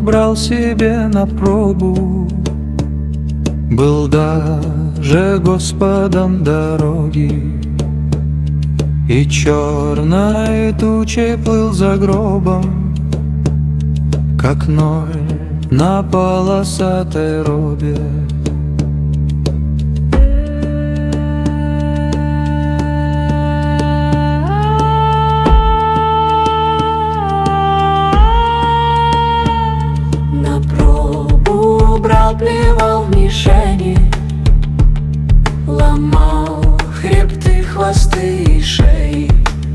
брал себе на пробу, был даже Господом дороги, и черной тучей плыл за гробом, как ноль на полосатой робе. На пробу брал, плевал в мишени, ломал хребты, хвосты и шеи,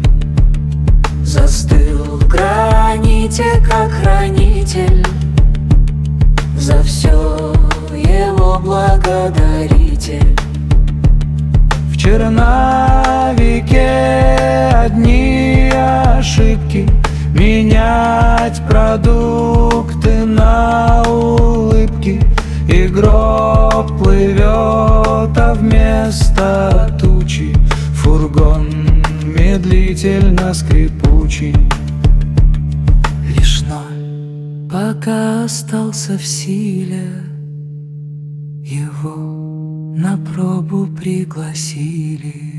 застыл в граните, как хранитель, за все его благодаритель. В черновике одни ошибки, менять продукты на улыбки, и гроб плывет, а вместо тучи фургон медлительно скрипучий. Лишь ноль пока остался в силе, его на пробу пригласили.